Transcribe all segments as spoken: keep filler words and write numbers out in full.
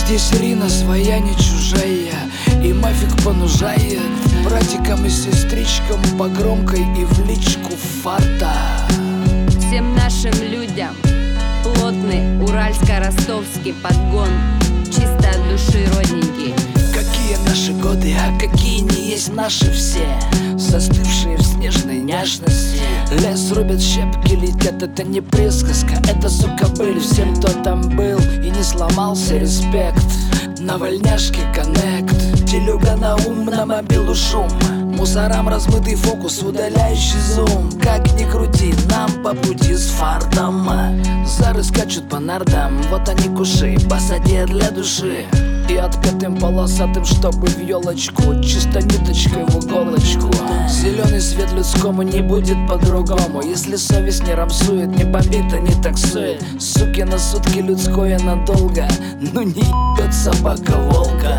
Здесь Ирина своя, не чужая, и мафик понужает братикам и сестричкам по громкой и в личку фарта. Всем нашим людям плотный уральско-ростовский подгон, чисто от души, родненький. Какие наши годы, а какие не есть наши все, застывшие в снежной няшности. Лес рубят, щепки летят, это не присказка, это, сука, были всем, кто там был и не сломался, респект. На вольняшке коннект, телюга на ум, на мобилу шум, мусорам размытый фокус, удаляющий зум. Как ни крути, нам по пути с фартом. Зары скачут по нардам, вот они куши, посади для души. И отпетым полосатым, чтобы в елочку, чисто ниточкой в иголочку. Зеленый свет людскому не будет по-другому. Если совесть не рамсует, не бомбит, а не таксует. Суки на сутки, людское надолго, ну не ебет собака волка.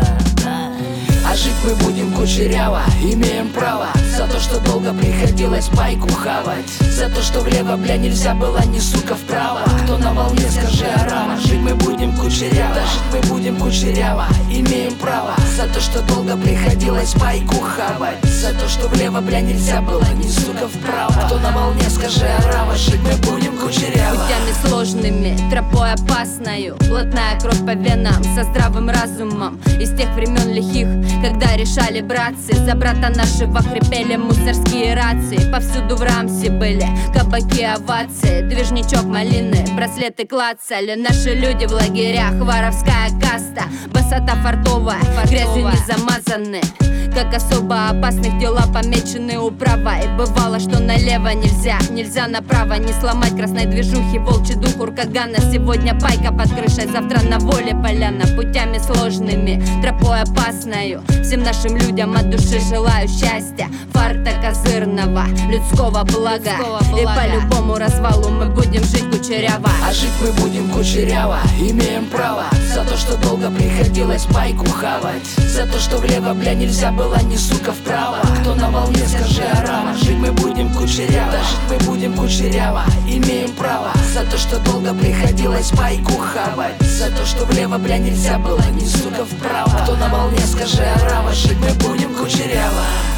А жить мы будем кучеряво, имеем право. За то, что долго приходилось пайку хавать, за то, что влево, бля, нельзя было, ни сука вправо. Кто на волне, скажи арама. Жить мы будем кучеряво, да жить мы будем кучеряво, имеем право. За то, что долго приходилось пайку хавать, за то, что влево, бля, нельзя было, ни сука вправо. Кто на волне, скажи арама. Жить мы будем кучеряво. Путями сложными, тропой опасною, плотная кровь по венам, со здравым разумом. Из тех времен лихих, когда решали братцы, за брата нашего хрипели мусорские рации. Повсюду в рамсе были кабаки, овации, движничок малины, браслеты клацали. Наши люди в лагерях, воровская каста, басота фартовая, грязью не замазаны. Как особо опасных дела помечены управа. И бывало, что налево нельзя, нельзя направо. Не сломать красной движухи, волчий дух уркагана. Сегодня пайка под крышей, завтра на воле поляна. Путями сложными, тропой опасною, всем нашим людям от души желаю счастья, фарта козырного, людского блага, людского блага. И по любому развалу мы будем жить кучеряво. А жить мы будем кучеряво, имеем право. За то, что долго приходилось пайку хавать, за то, что влево, бля, нельзя было, ни сука вправо. Кто на волне, скажи арама. Жить мы будем кучеряво, да жить мы будем кучеряво, имеем право. За то, что долго приходилось пайку хавать, за то, что влево, бля, нельзя было, ни сука вправо. Кто на волне, скажи арама. Жить мы будем кучеряво.